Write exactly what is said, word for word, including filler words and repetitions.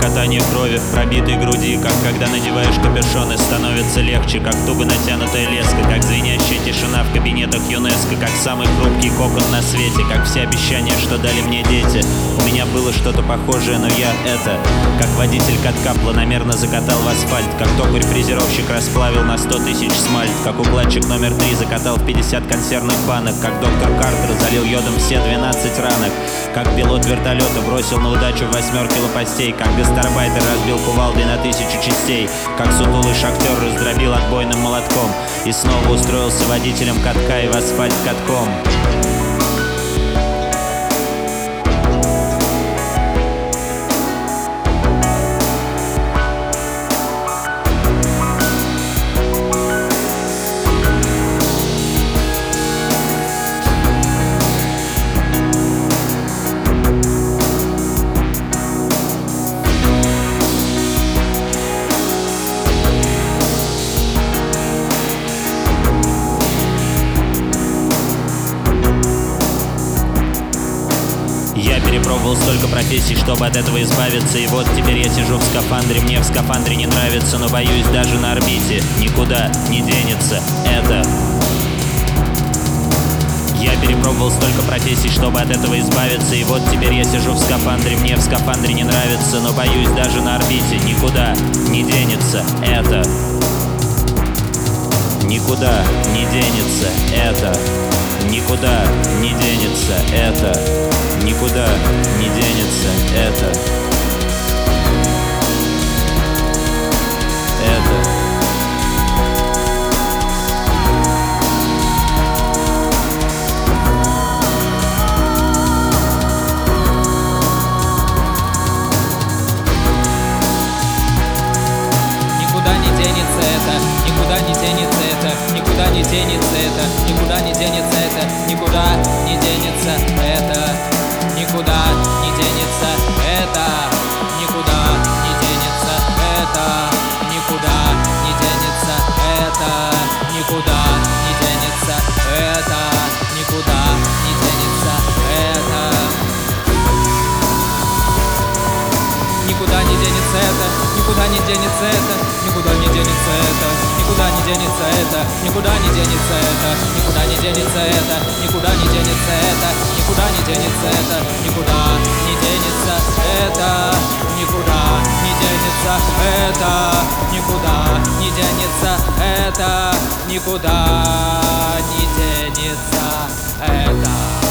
клокотание крови в пробитой груди, как когда надеваешь капюшон и становится легче, как туго натянутая леска, как звенящая тишина в кабинетах ЮНЕСКО, как самый хрупкий кокон на свете, как все обещания, что дали мне дети. У меня было что-то похожее, но я это, как водитель катка планомерно закатал в асфальт, как токарь-фрезеровщик расплавил на сто тысяч смальт, как укладчик номер три закатал в пятьдесят консервных банок, как доктор Картер залил йодом все двенадцать ранок, как пилот вертолета бросил на удачу восьмерки лопастей, как гастарбайтер разбил кувалдой на тысячу частей, как сутулый шахтер раздробил отбойным молотком и снова устроился водителем катка и в асфальт катком. Я перепробовал столько профессий, чтобы от этого избавиться, и вот теперь я сижу в скафандре. Мне в скафандре не нравится, но боюсь, даже на орбите никуда не денется это. Я перепробовал столько профессий, чтобы от этого избавиться, и вот теперь я сижу в скафандре. Мне в скафандре не нравится, но боюсь, даже на орбите никуда не денется это. Никуда не денется это. Никуда не денется это. Никуда не денется это. Это. Никуда не денется это. Никуда не денется это. Никуда не денется это. Никуда не денется это. Никуда не денется это. Никуда не денется это, никуда не денется это, никуда не денется это, никуда не денется это, никуда не денется это. Никуда не денется это, никуда не денется это, никуда не денется это, никуда не денется это, никуда не денется это, никуда не денется это, никуда не денется это, никуда не денется это, никуда не денется это, никуда не денется это, никуда не денется это, никуда не денется это.